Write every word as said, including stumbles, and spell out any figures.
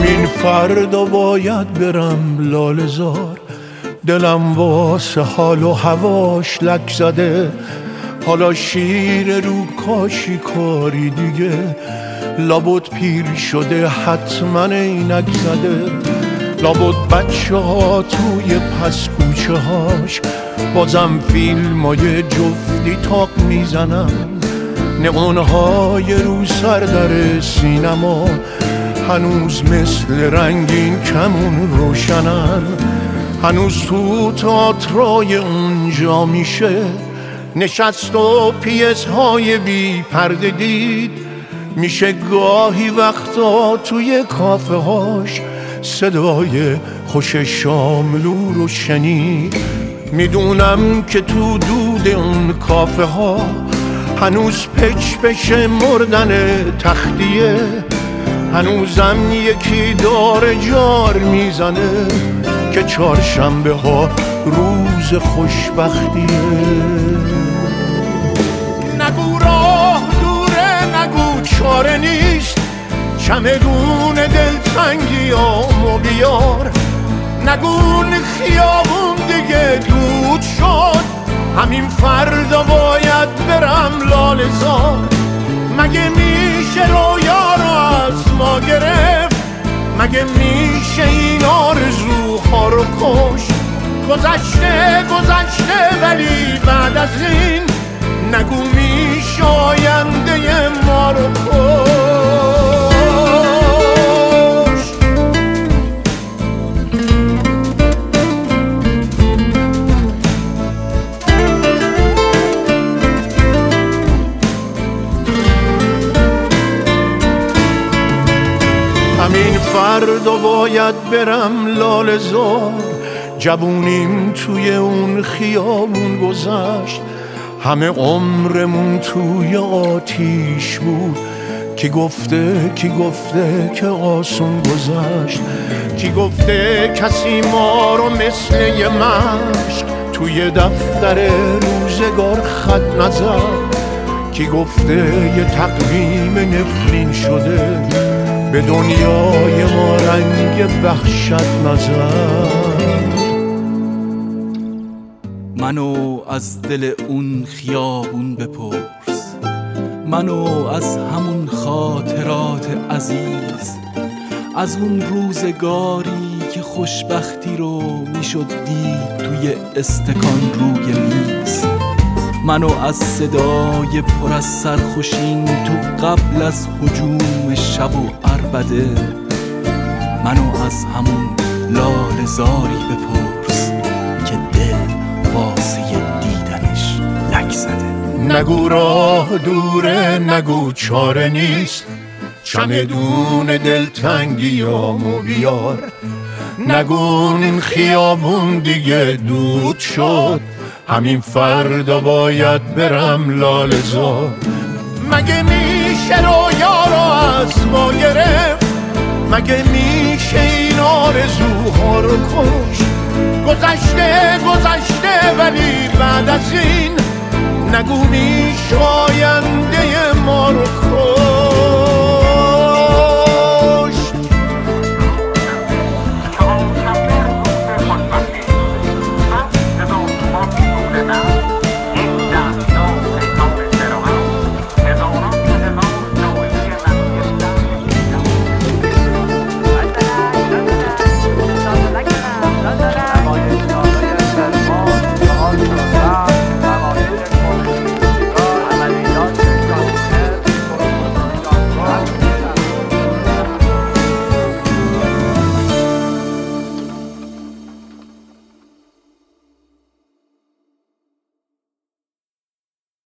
همین فردا باید برم لاله زار، دلم واسه حال و هواش لک زده. حالا شیر رو کاشی کاری دیگه، لابد پیر شده حتما عینک زده. لابد بچه ها توی پس کوچه هاش بازم فیلم های جفتی تاق میزنن. نقونهای رو سر در سینما هنوز مثل رنگین کمون روشنن. هنوز تو تئاترای اونجا میشه نشست و پیس های بی پرده دید. میشه گاهی وقتا توی کافه هاش صدای خوش شاملو رو شنید. میدونم که تو دود اون کافه ها هنوز پچ پچ مردن تختیه. هنوزم یکی داره جار میزنه که چهارشنبه ها روز خوشبختیه. نگو راه دوره، نگو چاره نیست، چمدون دلتنگیامو بیار. نگو خیابون دیگه دود شد، همین فردا باید برم لاله زار. مگه میشه رویا رو از ما گرفت؟ مگه میشه این آرزوها رو کش؟ گذشته گذشته ولی بعد از این نگو میشه آینده ما رو کش. همین فردا باید برم لاله زار. جوونیم توی اون خیابون گذشت، همه عمرمون توی آتیش بود. کی گفته کی گفته که آسون گذشت؟ کی گفته کسی ما رو مثل یه مشک توی دفتر روزگار خط نزد؟ کی گفته یه تقویم نفرین شده به دنیای ما رنگ وحشت نزد؟ منو از دل اون خیابون بپرس، منو از همون خاطرات عزیز، از اون روزگاری که خوشبختی رو میشد دید توی استکان روی میز. منو از صدای پر از سرخوشین تو قبل از هجوم شب و عربده، منو از همون لاله زاری بپرس که دل واسه دیدنش لک زده. نگو راه دوره، نگو چاره نیست، چمدون دلتنگیامو بیار. نگو این خیابون دیگه دود شد، همین فردا باید برم لاله زار. مگه میشه رویا رو از ما گرفت؟ مگه میشه این آرزوها رو کش؟ گذشته گذشته ولی بعد از این نگو میشه آینده